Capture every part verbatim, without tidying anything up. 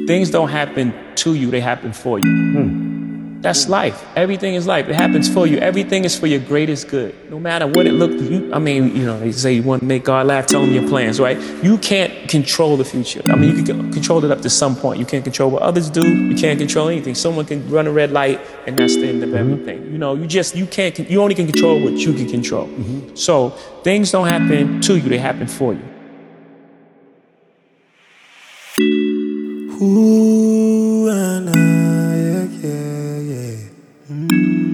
Things don't happen to you, they happen for you. Hmm. That's life. Everything is life. It happens for you. Everything is for your greatest good. No matter what it looked like. I mean, you know, they say you want to make God laugh, tell him your plans, right? You can't control the future. I mean, you can control it up to some point. You can't control what others do. You can't control anything. Someone can run a red light and that's the end of everything. You know, you just, you can't, you only can control what you can control. Mm-hmm. So things don't happen to you, they happen for you. Ooh, and I, yeah, yeah, yeah. Mm.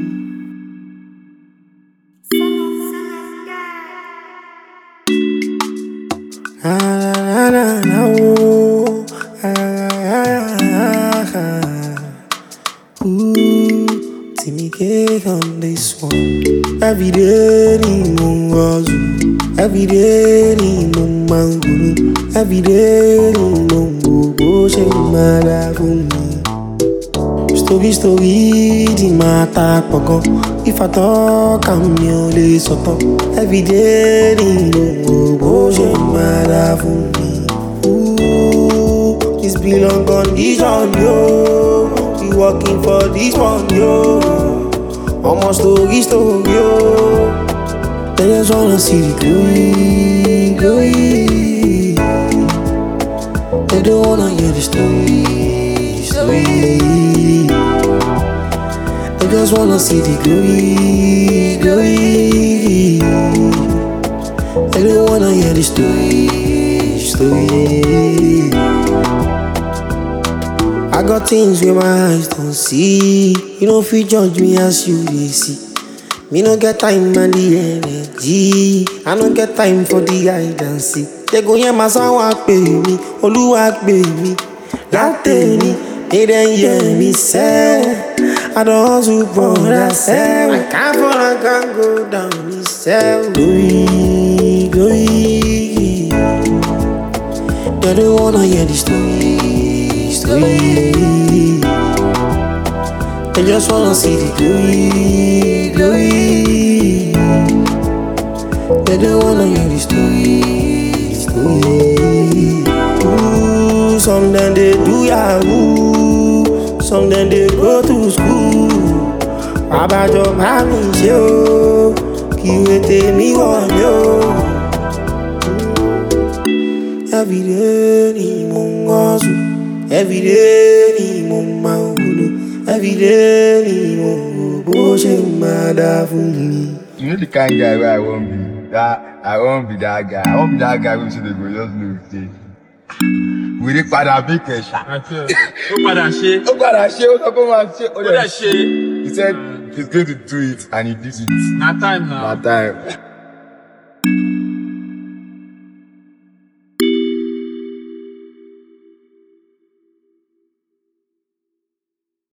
Na na na na oh, ah, ah, ah. Ooh, Timmy cake on this one. Every day ni mungozu, every day ni mumanguru, every day ni mungogo she mada fumi. Story, story, di mata pogo. If I talk, I'm only so talk. Every day, no go she mada for me. Ooh, this belong condition, yo. We working for this one, yo. Almost story, story, yo. They just wanna see the glory, glory. They don't wanna hear the story, story. I just wanna see the glory, glory. I don't wanna hear the story, story. I got things where my eyes don't see. You don't feel judge me as you they see. Me no get time and the energy. I don't get time for the hide and seek. They go hear my sound walk baby, Oluwa baby, Latini. They then hear me say I don't hustle for that cell. I can't fall, I can't go down this cell. Glory, glory. They don't wanna hear the story, story. They just wanna see the glory, glory. They don't wanna hear the story, story. Ooh, some then they do yahoo, some then they go to school. Abajo mami ṣe o, kí wete mi wọ̀ mí o. Every day ni mo ń hustle, every day ni mo máa ń wúlò, every day ni mo ń wo bó ṣe máa dá fún mi. You know the kind guy where I won't be. That I won't be that guy. I won't be that guy who say they go just know say. We dey padà bí kẹ̀ṣà. Ó padà ṣe. Ó padà ṣe, ó sọ pé ó máa ṣe. Ó dẹ̀ ṣe. He said he's going to do it and he did it. Na time now. Na time.